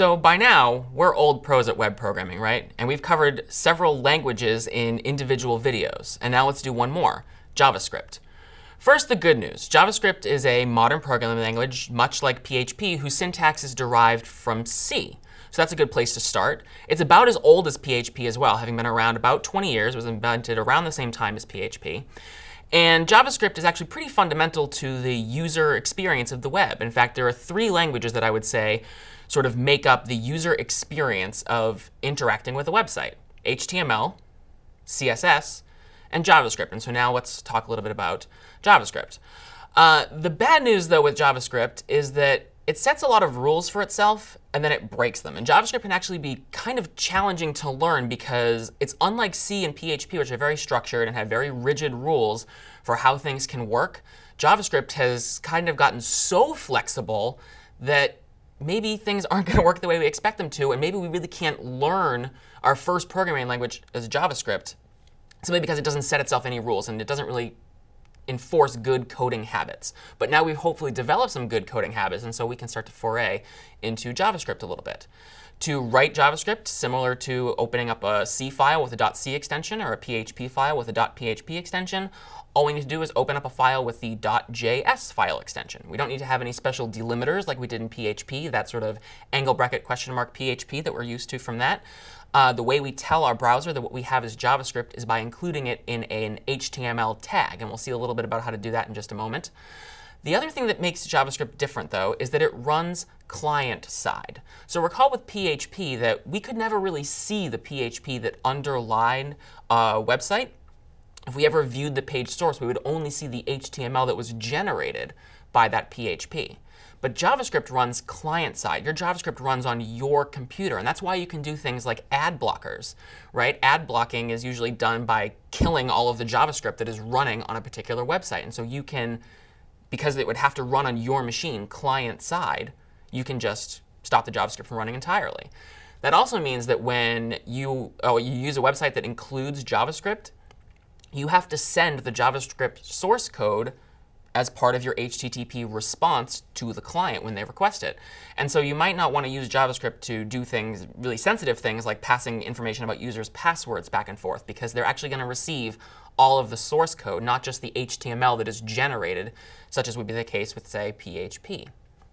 So by now, we're old pros at web programming, right? And we've covered several languages in individual videos. And now let's do one more, JavaScript. First, the good news. JavaScript is a modern programming language, much like PHP, whose syntax is derived from C. So that's a good place to start. It's about as old as PHP as well, having been around about 20 years. It was invented around the same time as PHP. And JavaScript is actually pretty fundamental to the user experience of the web. In fact, there are three languages that I would say sort of make up the user experience of interacting with a website: HTML, CSS, and JavaScript. And so now let's talk a little bit about JavaScript. The bad news, though, with JavaScript is that it sets a lot of rules for itself, and then it breaks them. And JavaScript can actually be kind of challenging to learn because it's unlike C and PHP, which are very structured and have very rigid rules for how things can work. JavaScript has kind of gotten so flexible that maybe things aren't going to work the way we expect them to, and maybe we really can't learn our first programming language as JavaScript simply because it doesn't set itself any rules and it doesn't really enforce good coding habits. But now we've hopefully developed some good coding habits, and so we can start to foray into JavaScript a little bit. To write JavaScript, similar to opening up a C file with a .c extension or a PHP file with a .php extension, all we need to do is open up a file with the .js file extension. We don't need to have any special delimiters like we did in PHP, that sort of angle bracket question mark PHP that we're used to from that. The way we tell our browser that what we have is JavaScript is by including it in an HTML tag, and we'll see a little bit about how to do that in just a moment. The other thing that makes JavaScript different, though, is that it runs client-side. So recall with PHP that we could never really see the PHP that underlined a website. If we ever viewed the page source, we would only see the HTML that was generated by that PHP. But JavaScript runs client-side. Your JavaScript runs on your computer, and that's why you can do things like ad blockers, right? Ad blocking is usually done by killing all of the JavaScript that is running on a particular website. And so you can, because it would have to run on your machine client-side, you can just stop the JavaScript from running entirely. That also means that when you use a website that includes JavaScript, you have to send the JavaScript source code as part of your HTTP response to the client when they request it. And so you might not want to use JavaScript to do things, really sensitive things like passing information about users' passwords back and forth, because they're actually going to receive all of the source code, not just the HTML that is generated, such as would be the case with, say, PHP.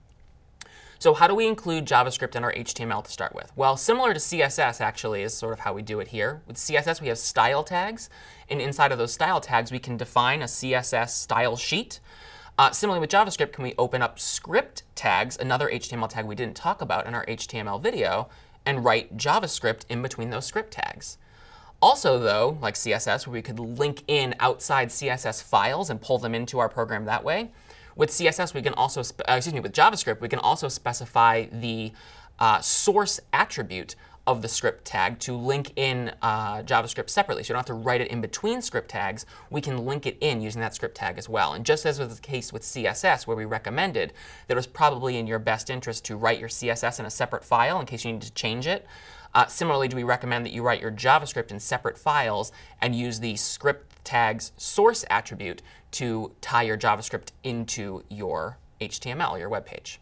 So how do we include JavaScript in our HTML to start with? Well, similar to CSS, actually, is sort of how we do it here. With CSS, we have style tags. And inside of those style tags, we can define a CSS style sheet. Similarly, with JavaScript, can we open up script tags, another HTML tag we didn't talk about in our HTML video, and write JavaScript in between those script tags. Also, though, like CSS, where we could link in outside CSS files and pull them into our program that way, with CSS, we can also, with JavaScript, we can also specify the source attribute of the script tag to link in JavaScript separately. So you don't have to write it in between script tags. We can link it in using that script tag as well. And just as was the case with CSS, where we recommended that it was probably in your best interest to write your CSS in a separate file in case you need to change it, similarly, do we recommend that you write your JavaScript in separate files and use the script tag's source attribute to tie your JavaScript into your HTML, your web page.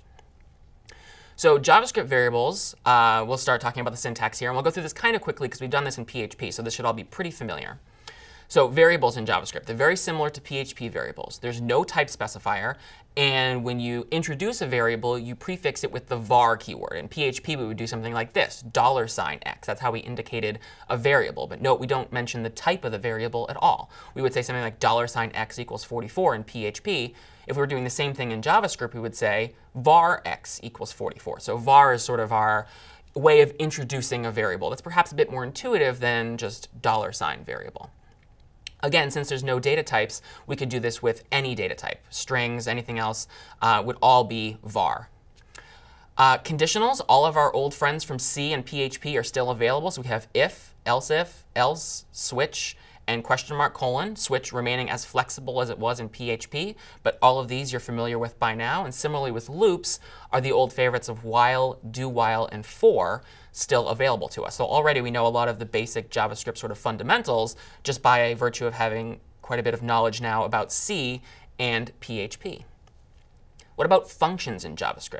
So JavaScript variables, we'll start talking about the syntax here. And we'll go through this kind of quickly because we've done this in PHP, so this should all be pretty familiar. So variables in JavaScript, they're very similar to PHP variables. There's no type specifier. And when you introduce a variable, you prefix it with the var keyword. In PHP, we would do something like this, $x. That's how we indicated a variable. But note, we don't mention the type of the variable at all. We would say something like $x equals 44 in PHP. If we were doing the same thing in JavaScript, we would say var x equals 44. So var is sort of our way of introducing a variable. That's perhaps a bit more intuitive than just $sign variable. Again, since there's no data types, we could do this with any data type. Strings, anything else would all be var. Conditionals, all of our old friends from C and PHP are still available. So we have if, else, switch, and question mark colon, switch remaining as flexible as it was in PHP. But all of these you're familiar with by now. And similarly with loops are the old favorites of while, do while, and for still available to us. So already we know a lot of the basic JavaScript sort of fundamentals just by virtue of having quite a bit of knowledge now about C and PHP. What about functions in JavaScript?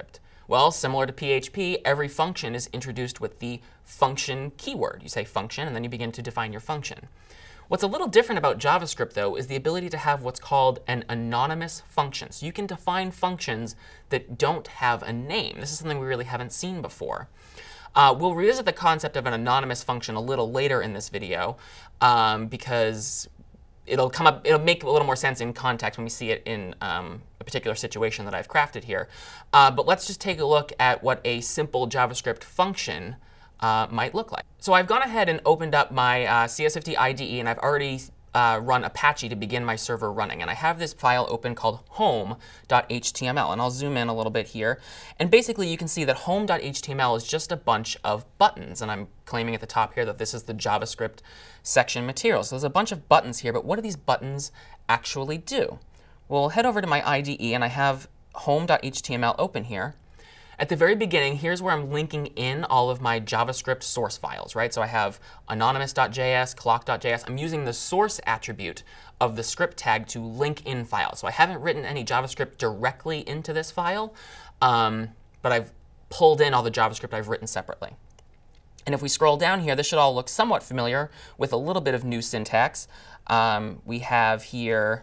Well, similar to PHP, every function is introduced with the function keyword. You say function, and then you begin to define your function. What's a little different about JavaScript, though, is the ability to have what's called an anonymous function. So you can define functions that don't have a name. This is something we really haven't seen before. We'll revisit the concept of an anonymous function a little later in this video because it'll make a little more sense in context when we see it in a particular situation that I've crafted here. But let's just take a look at what a simple JavaScript function might look like. So I've gone ahead and opened up my CS50 IDE, and I've already run Apache to begin my server running. And I have this file open called home.html. And I'll zoom in a little bit here. And basically, you can see that home.html is just a bunch of buttons. And I'm claiming at the top here that this is the JavaScript section material. So there's a bunch of buttons here. But what do these buttons actually do? Well, head over to my IDE, and I have home.html open here. At the very beginning, here's where I'm linking in all of my JavaScript source files, right? So I have anonymous.js, clock.js. I'm using the source attribute of the script tag to link in files. So I haven't written any JavaScript directly into this file, but I've pulled in all the JavaScript I've written separately. And if we scroll down here, this should all look somewhat familiar with a little bit of new syntax. We have here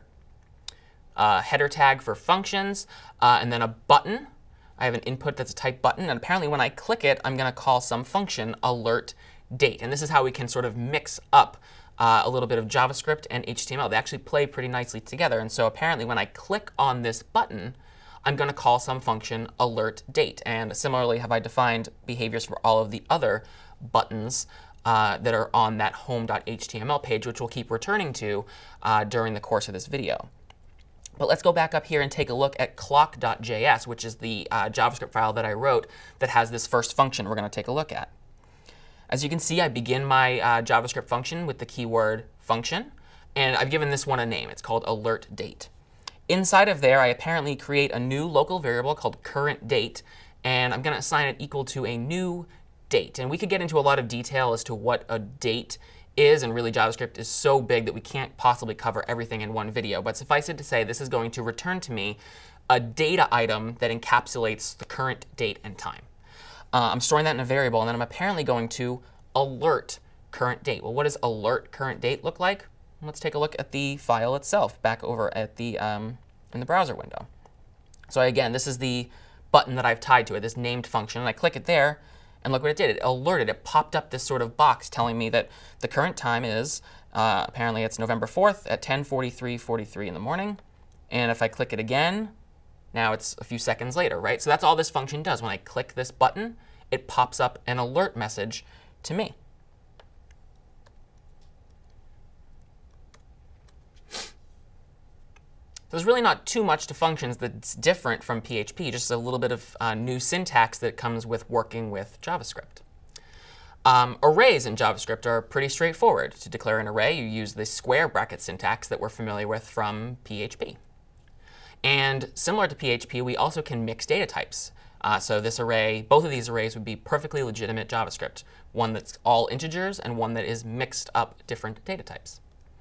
a header tag for functions, and then a button. I have an input that's a type button, and apparently when I click it, I'm going to call some function alert date. And this is how we can sort of mix up a little bit of JavaScript and HTML. They actually play pretty nicely together. And so apparently when I click on this button, I'm going to call some function alert date. And similarly, have I defined behaviors for all of the other buttons that are on that home.html page, which we'll keep returning to during the course of this video. But let's go back up here and take a look at clock.js, which is the JavaScript file that I wrote that has this first function we're going to take a look at. As you can see, I begin my JavaScript function with the keyword function, and I've given this one a name. It's called alert date. Inside of there, I apparently create a new local variable called current date, and I'm going to assign it equal to a new date. And we could get into a lot of detail as to what a date is, and really JavaScript is so big that we can't possibly cover everything in one video. But suffice it to say, this is going to return to me a data item that encapsulates the current date and time. I'm storing that in a variable, and then I'm apparently going to alert current date. Well, what does alert current date look like? Let's take a look at the file itself back over at the in the browser window. So again, this is the button that I've tied to it, this named function, and I click it there. And look what it did. It alerted. It popped up this sort of box telling me that the current time is, apparently it's November 4th at 10:43:43 in the morning. And if I click it again, now it's a few seconds later, right? So that's all this function does. When I click this button, it pops up an alert message to me. There's really not too much to functions that's different from PHP, just a little bit of new syntax that comes with working with JavaScript. Arrays in JavaScript are pretty straightforward. To declare an array, you use the square bracket syntax that we're familiar with from PHP. And similar to PHP, we also can mix data types. So this array, both of these arrays would be perfectly legitimate JavaScript, one that's all integers and one that is mixed up different data types.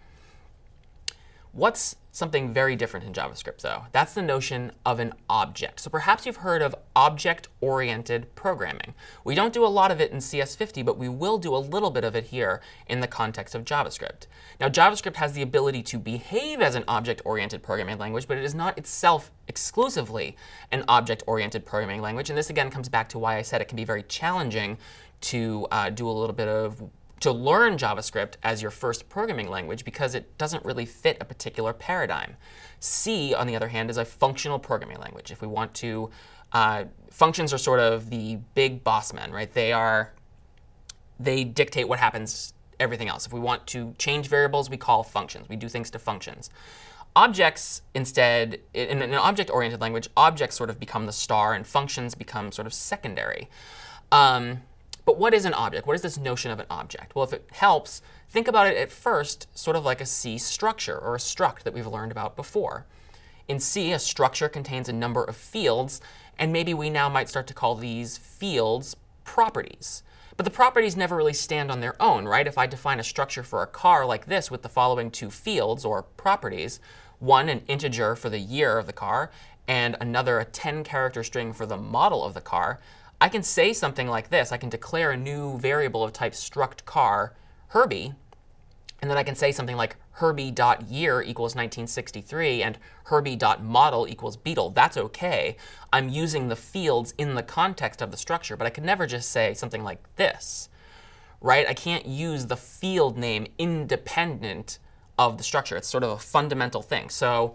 What's something very different in JavaScript, though? That's the notion of an object. So perhaps you've heard of object-oriented programming. We don't do a lot of it in CS50, but we will do a little bit of it here in the context of JavaScript. Now, JavaScript has the ability to behave as an object-oriented programming language, but it is not itself exclusively an object-oriented programming language. And this, again, comes back to why I said it can be very challenging to to learn JavaScript as your first programming language because it doesn't really fit a particular paradigm. C, on the other hand, is a functional programming language. If we want to, functions are sort of the big boss men, right? They dictate what happens, everything else. If we want to change variables, we call functions. We do things to functions. Objects, instead, in an object-oriented language, objects sort of become the star and functions become sort of secondary. But what is an object? What is this notion of an object? Well, if it helps, think about it at first sort of like a C structure or a struct that we've learned about before. In C, a structure contains a number of fields, and maybe we now might start to call these fields properties. But the properties never really stand on their own, right? If I define a structure for a car like this with the following two fields or properties, one an integer for the year of the car, and another a 10-character string for the model of the car, I can say something like this. I can declare a new variable of type struct car Herbie, and then I can say something like Herbie.year equals 1963 and Herbie.model equals Beetle. That's OK. I'm using the fields in the context of the structure, but I could never just say something like this, right? I can't use the field name independent of the structure. It's sort of a fundamental thing. So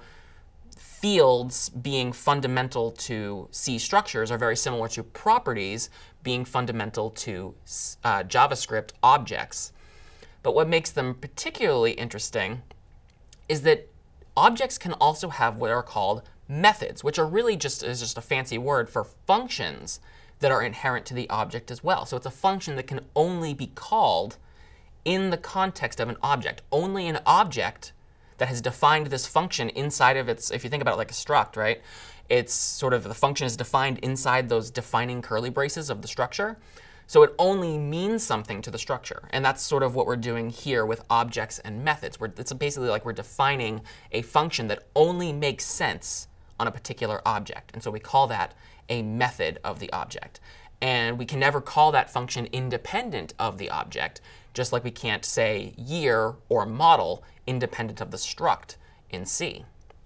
fields being fundamental to C structures are very similar to properties being fundamental to JavaScript objects. But what makes them particularly interesting is that objects can also have what are called methods, which are really just a fancy word for functions that are inherent to the object as well. So it's a function that can only be called in the context of an object. Only an object that has defined this function inside of its, if you think about it like a struct, right? It's sort of, the function is defined inside those defining curly braces of the structure. So it only means something to the structure. And that's sort of what we're doing here with objects and methods. It's basically like we're defining a function that only makes sense on a particular object. And so we call that a method of the object. And we can never call that function independent of the object, just like we can't say year or model independent of the struct in C.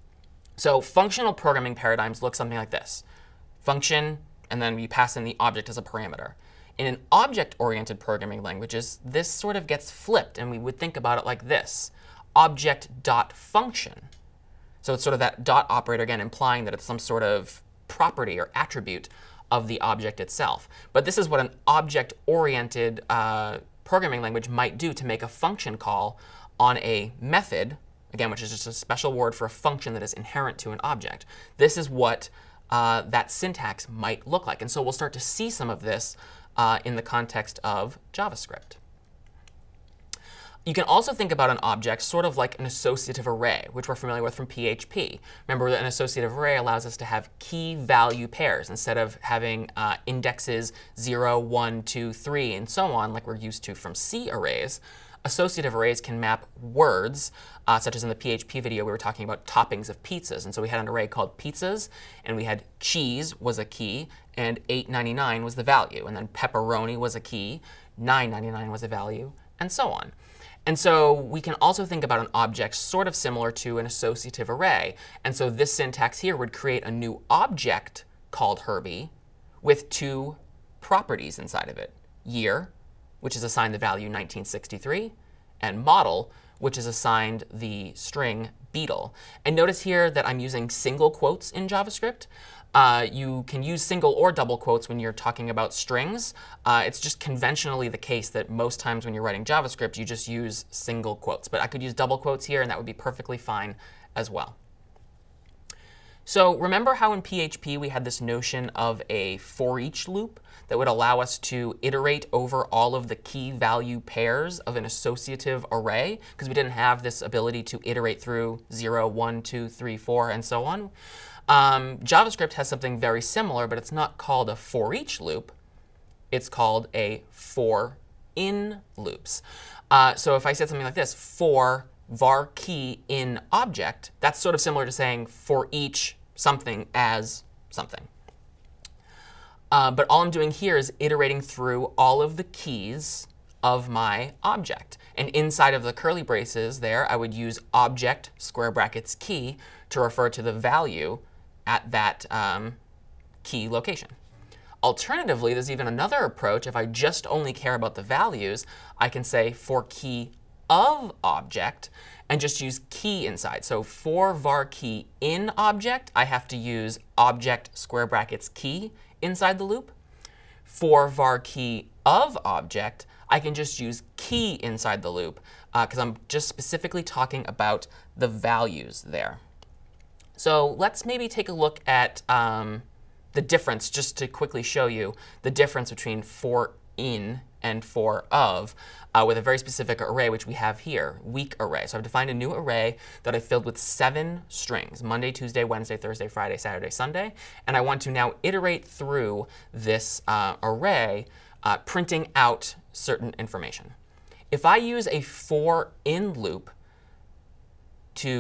So functional programming paradigms look something like this. Function, and then you pass in the object as a parameter. In an object-oriented programming languages, this sort of gets flipped, and we would think about it like this. Object.function. So it's sort of that dot operator, again, implying that it's some sort of property or attribute of the object itself. But this is what an object-oriented programming language might do to make a function call on a method, again, which is just a special word for a function that is inherent to an object. This is what that syntax might look like. And so we'll start to see some of this in the context of JavaScript. You can also think about an object sort of like an associative array, which we're familiar with from PHP. Remember that an associative array allows us to have key-value pairs instead of having indexes 0, 1, 2, 3, and so on, like we're used to from C arrays. Associative arrays can map words, such as in the PHP video we were talking about toppings of pizzas. And so we had an array called pizzas, and we had cheese was a key, and $8.99 was the value. And then pepperoni was a key, $9.99 was a value, and so on. And so we can also think about an object sort of similar to an associative array. And so this syntax here would create a new object called Herbie with two properties inside of it. Year, which is assigned the value 1963, and model, which is assigned the string Beetle. And notice here that I'm using single quotes in JavaScript. You can use single or double quotes when you're talking about strings. It's just conventionally the case that most times when you're writing JavaScript, you just use single quotes. But I could use double quotes here, and that would be perfectly fine as well. So remember how in PHP we had this notion of a for each loop that would allow us to iterate over all of the key value pairs of an associative array, because we didn't have this ability to iterate through 0, 1, 2, 3, 4, and so on. JavaScript has something very similar, but it's not called a for each loop. It's called a for in loops. So if I said something like this, for var key in object, that's sort of similar to saying for each something as something. But all I'm doing here is iterating through all of the keys of my object. And inside of the curly braces there, I would use object square brackets key to refer to the value at that key location. Alternatively, there's even another approach. If I just only care about the values, I can say for key of object and just use key inside. So for var key in object, I have to use object square brackets key inside the loop. For var key of object, I can just use key inside the loop because I'm just specifically talking about the values there. So let's maybe take a look at the difference, just to quickly show you the difference between for in and for of with a very specific array, which we have here, week array. So I've defined a new array that I filled with 7 strings, Monday, Tuesday, Wednesday, Thursday, Friday, Saturday, Sunday. And I want to now iterate through this array, printing out certain information. If I use a for in loop to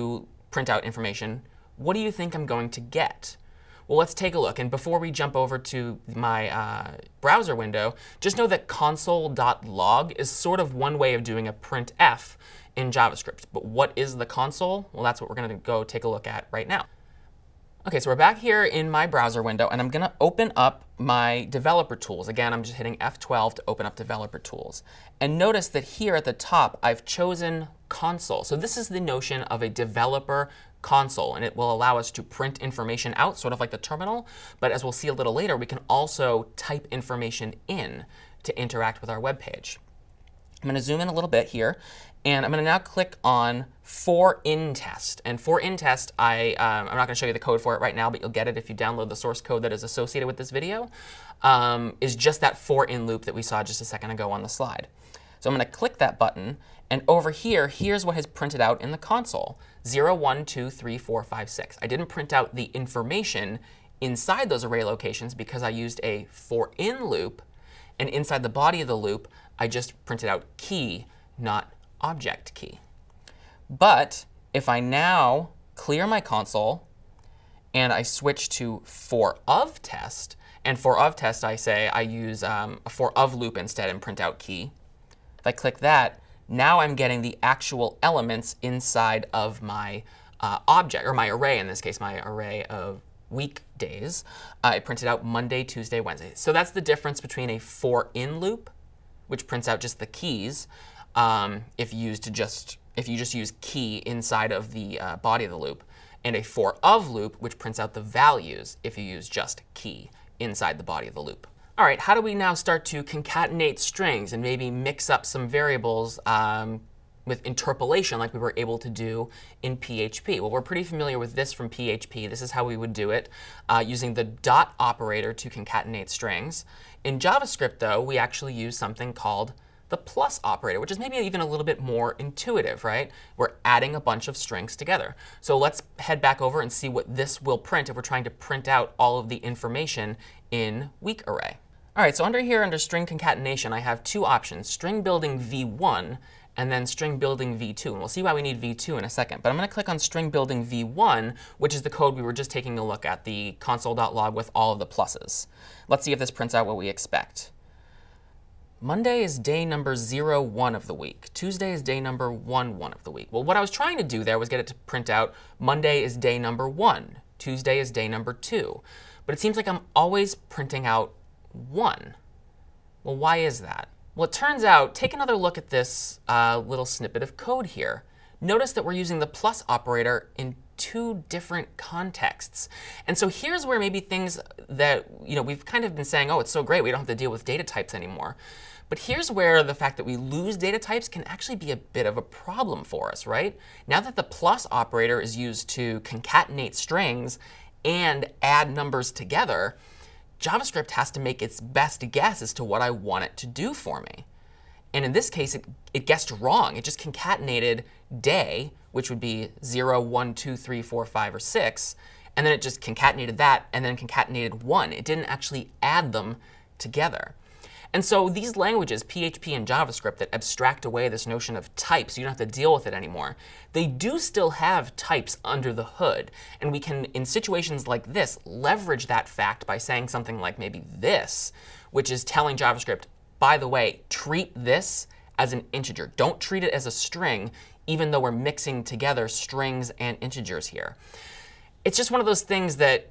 print out information, what do you think I'm going to get? Well, let's take a look. And before we jump over to my browser window, just know that console.log is sort of one way of doing a printf in JavaScript. But what is the console? Well, that's what we're going to go take a look at right now. OK, so we're back here in my browser window, and I'm going to open up my developer tools. Again, I'm just hitting F12 to open up developer tools. And notice that here at the top, I've chosen console. So this is the notion of a developer console, and it will allow us to print information out, sort of like the terminal. But as we'll see a little later, we can also type information in to interact with our web page. I'm going to zoom in a little bit here, and I'm going to now click on for_in_test. And for_in_test, I'm not going to show you the code for it right now, but you'll get it if you download the source code that is associated with this video, is just that for in loop that we saw just a second ago on the slide. So I'm going to click that button, and over here, here's what has printed out in the console, 0, 1, 2, 3, 4, 5, 6. I didn't print out the information inside those array locations because I used a for_in loop, and inside the body of the loop, I just printed out key, not object key. But if I now clear my console and I switch to for_of_test, and for_of_test I say I use a for_of loop instead and print out key. If I click that, now I'm getting the actual elements inside of my object, or my array in this case, my array of weekdays. I printed out Monday, Tuesday, Wednesday. So that's the difference between a for_in loop, which prints out just the keys, if you just use key inside of the body of the loop, and a for_of loop, which prints out the values if you use just key inside the body of the loop. All right, how do we now start to concatenate strings and maybe mix up some variables with interpolation like we were able to do in PHP? Well, we're pretty familiar with this from PHP. This is how we would do it, using the dot operator to concatenate strings. In JavaScript, though, we actually use something called the plus operator, which is maybe even a little bit more intuitive, right? We're adding a bunch of strings together. So let's head back over and see what this will print if we're trying to print out all of the information in week array. All right, so under string concatenation, I have two options, string building v1 and then string building v2. And we'll see why we need v2 in a second. But I'm going to click on string building v1, which is the code we were just taking a look at, the console.log with all of the pluses. Let's see if this prints out what we expect. Monday is day number 0, 1 of the week. Tuesday is day number 1, 1 of the week. Well, what I was trying to do there was get it to print out Monday is day number 1. Tuesday is day number 2. But it seems like I'm always printing out 1. Well, why is that? Well, it turns out, take another look at this little snippet of code here. Notice that we're using the plus operator in two different contexts. And so here's where maybe things that we've kind of been saying, oh, it's so great, we don't have to deal with data types anymore. But here's where the fact that we lose data types can actually be a bit of a problem for us, right? Now that the plus operator is used to concatenate strings and add numbers together, JavaScript has to make its best guess as to what I want it to do for me. And in this case, it guessed wrong. It just concatenated day, which would be 0, 1, 2, 3, 4, 5, or 6. And then it just concatenated that and then concatenated 1. It didn't actually add them together. And so these languages, PHP and JavaScript, that abstract away this notion of types, you don't have to deal with it anymore, they do still have types under the hood. And we can, in situations like this, leverage that fact by saying something like maybe this, which is telling JavaScript, by the way, treat this as an integer. Don't treat it as a string, even though we're mixing together strings and integers here. It's just one of those things that,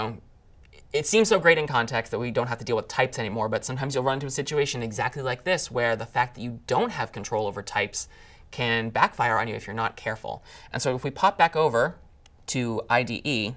it seems so great in context that we don't have to deal with types anymore, but sometimes you'll run into a situation exactly like this where the fact that you don't have control over types can backfire on you if you're not careful. And so if we pop back over to IDE,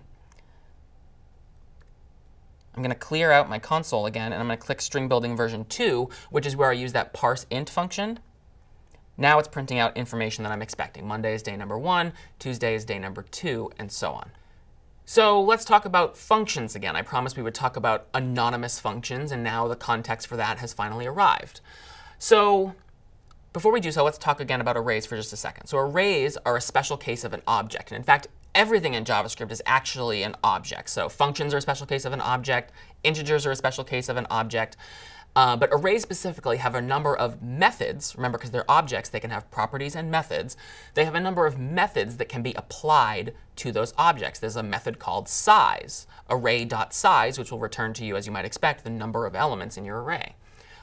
I'm going to clear out my console again, and I'm going to click string building version 2, which is where I use that parse int function. Now it's printing out information that I'm expecting. Monday is day number 1, Tuesday is day number 2, and so on. So let's talk about functions again. I promised we would talk about anonymous functions, and now the context for that has finally arrived. So before we do so, let's talk again about arrays for just a second. So arrays are a special case of an object. And in fact, everything in JavaScript is actually an object. So functions are a special case of an object. Integers are a special case of an object. But arrays specifically have a number of methods. Remember, because they're objects, they can have properties and methods. They have a number of methods that can be applied to those objects. There's a method called size, array.size, which will return to you, as you might expect, the number of elements in your array.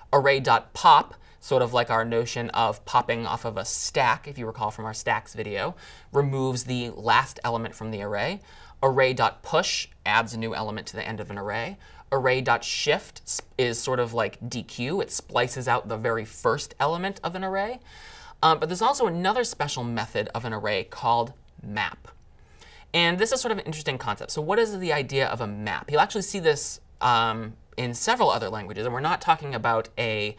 Array.pop, sort of like our notion of popping off of a stack, if you recall from our stacks video, removes the last element from the array. Array.push adds a new element to the end of an array. Array.shift is sort of like dequeue. It splices out the very first element of an array. But there's also another special method of an array called map. And this is sort of an interesting concept. So what is the idea of a map? You'll actually see this in several other languages. And we're not talking about a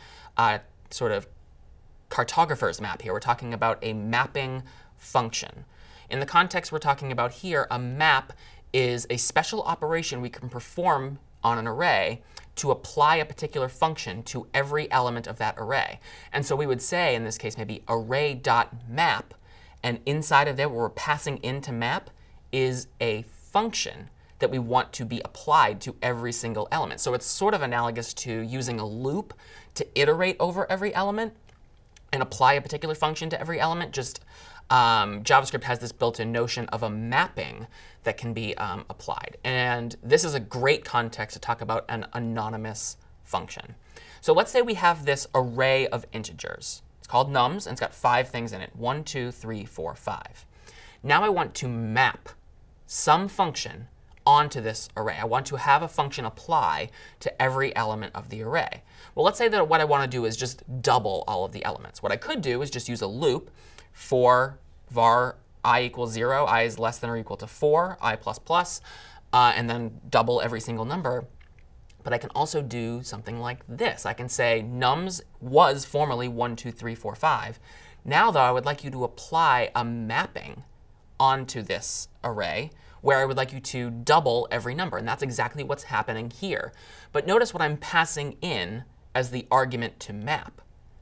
sort of cartographer's map here. We're talking about a mapping function. In the context we're talking about here, a map is a special operation we can perform on an array to apply a particular function to every element of that array. And so we would say, in this case, maybe array.map, and inside of there, what we're passing into map is a function that we want to be applied to every single element. So it's sort of analogous to using a loop to iterate over every element and apply a particular function to every element. Just JavaScript has this built-in notion of a mapping that can be applied. And this is a great context to talk about an anonymous function. So let's say we have this array of integers. It's called nums, and it's got 5 things in it: 1, 2, 3, 4, 5. Now I want to map some function onto this array. I want to have a function apply to every element of the array. Well, let's say that what I want to do is just double all of the elements. What I could do is just use a loop for var I equals 0, I is less than or equal to 4, I plus plus, and then double every single number. But I can also do something like this. I can say nums was formerly 1, 2, 3, 4, 5. Now, though, I would like you to apply a mapping onto this array where I would like you to double every number. And that's exactly what's happening here. But notice what I'm passing in as the argument to map.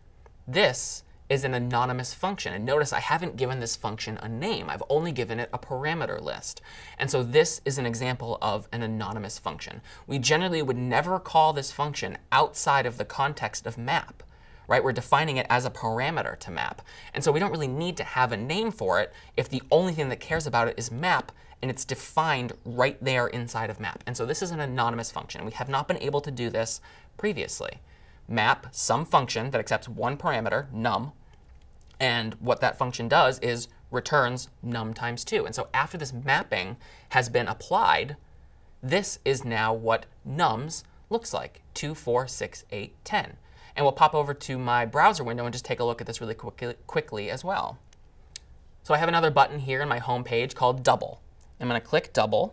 This is an anonymous function. And notice I haven't given this function a name. I've only given it a parameter list. And so this is an example of an anonymous function. We generally would never call this function outside of the context of map. Right? We're defining it as a parameter to map. And so we don't really need to have a name for it if the only thing that cares about it is map, and it's defined right there inside of map. And so this is an anonymous function. We have not been able to do this previously. Map some function that accepts one parameter, num, and what that function does is returns num times 2. And so after this mapping has been applied, this is now what nums looks like: 2, 4, 6, 8, 10. And we'll pop over to my browser window and just take a look at this really quickly as well. So I have another button here in my home page called double. I'm going to click double.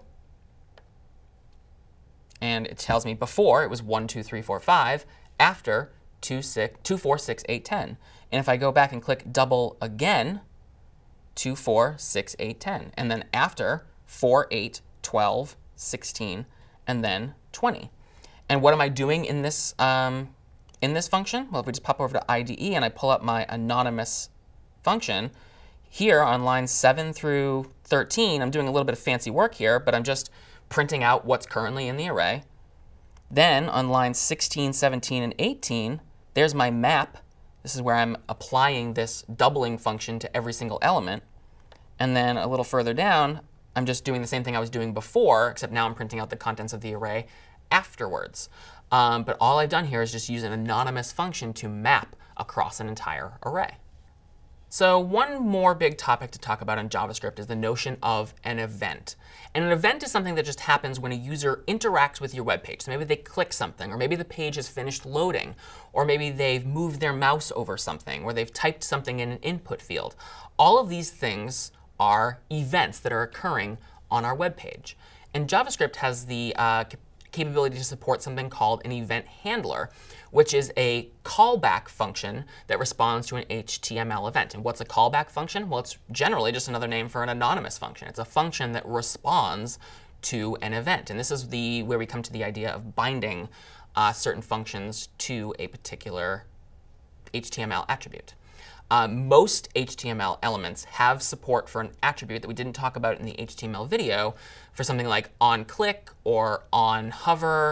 And it tells me before it was 1, 2, 3, 4, 5. After 2, 4, 6, 8, 10. And if I go back and click double again, 2, 4, 6, 8, 10. And then after 4, 8, 12, 16, and then 20. And what am I doing in this function? Well, if we just pop over to IDE and I pull up my anonymous function, here on lines 7 through 13, I'm doing a little bit of fancy work here, but I'm just printing out what's currently in the array. Then on lines 16, 17, and 18, there's my map. This is where I'm applying this doubling function to every single element. And then a little further down, I'm just doing the same thing I was doing before, except now I'm printing out the contents of the array afterwards. But all I've done here is just use an anonymous function to map across an entire array. So one more big topic to talk about in JavaScript is the notion of an event. And an event is something that just happens when a user interacts with your web page. So maybe they click something, or maybe the page has finished loading, or maybe they've moved their mouse over something, or they've typed something in an input field. All of these things are events that are occurring on our web page. And JavaScript has the capability to support something called an event handler, which is a callback function that responds to an HTML event. And what's a callback function? Well, it's generally just another name for an anonymous function. It's a function that responds to an event. And this is where we come to the idea of binding certain functions to a particular HTML attribute. Most HTML elements have support for an attribute that we didn't talk about in the HTML video for something like onClick or onHover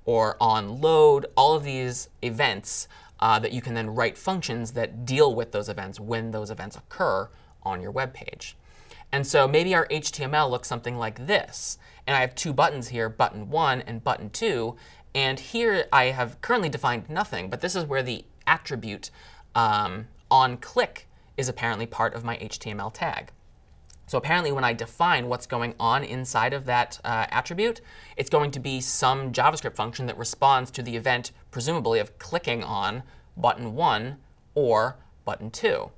or on load, all of these events that you can then write functions that deal with those events when those events occur on your web page. And so maybe our HTML looks something like this. And I have two buttons here, button 1 and button 2. And here I have currently defined nothing, but this is where the attribute onClick is apparently part of my HTML tag. So apparently when I define what's going on inside of that attribute, it's going to be some JavaScript function that responds to the event, presumably, of clicking on button 1 or button 2.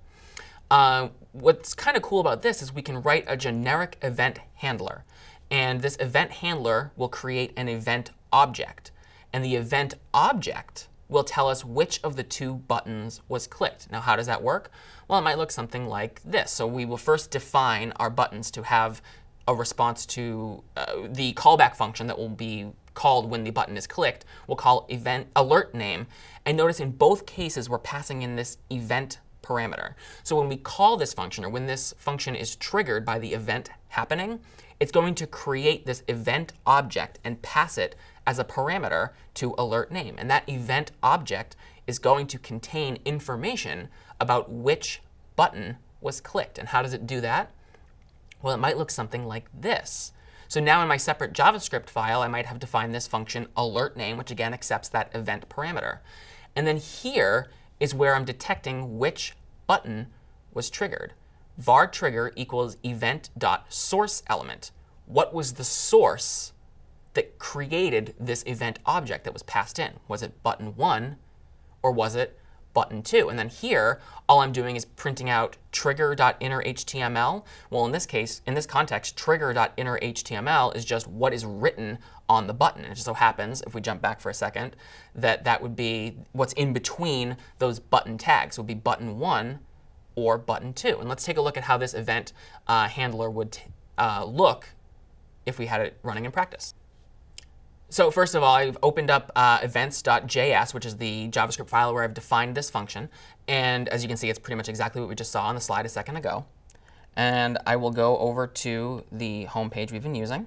What's kind of cool about this is we can write a generic event handler. And this event handler will create an event object. And the event object will tell us which of the two buttons was clicked. Now, how does that work? Well, it might look something like this. So we will first define our buttons to have a response to the callback function that will be called when the button is clicked. We'll call event alert name. And notice in both cases, we're passing in this event parameter. So when we call this function, or when this function is triggered by the event happening, it's going to create this event object and pass it as a parameter to alert name. And that event object is going to contain information about which button was clicked. And how does it do that? Well, it might look something like this. So now in my separate JavaScript file, I might have defined this function alert name, which again accepts that event parameter. And then here is where I'm detecting which button was triggered. var trigger equals event.sourceElement. What was the source that created this event object that was passed in? Was it button 1 or was it button 2? And then here, all I'm doing is printing out trigger.innerHTML. Well, in this case, in this context, trigger.innerHTML is just what is written on the button. It just so happens, if we jump back for a second, that that would be what's in between those button tags. It would be button 1 or button 2. And let's take a look at how this event handler would look if we had it running in practice. So first of all, I've opened up events.js, which is the JavaScript file where I've defined this function. And as you can see, it's pretty much exactly what we just saw on the slide a second ago. And I will go over to the home page we've been using.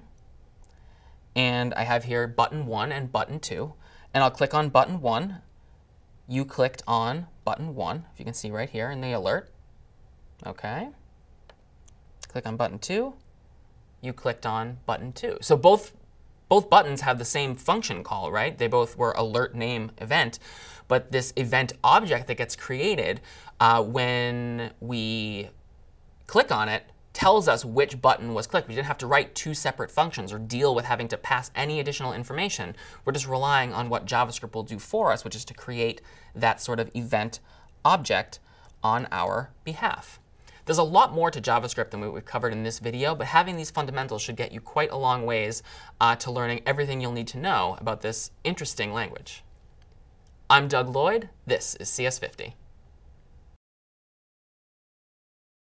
And I have here button 1 and button 2. And I'll click on button 1. You clicked on button 1, if you can see right here in the alert. OK. Click on button 2. You clicked on button 2. So both buttons have the same function call, right? They both were alert name event. But this event object that gets created when we click on it tells us which button was clicked. We didn't have to write two separate functions or deal with having to pass any additional information. We're just relying on what JavaScript will do for us, which is to create that sort of event object on our behalf. There's a lot more to JavaScript than what we've covered in this video, but having these fundamentals should get you quite a long ways to learning everything you'll need to know about this interesting language. I'm Doug Lloyd. This is CS50.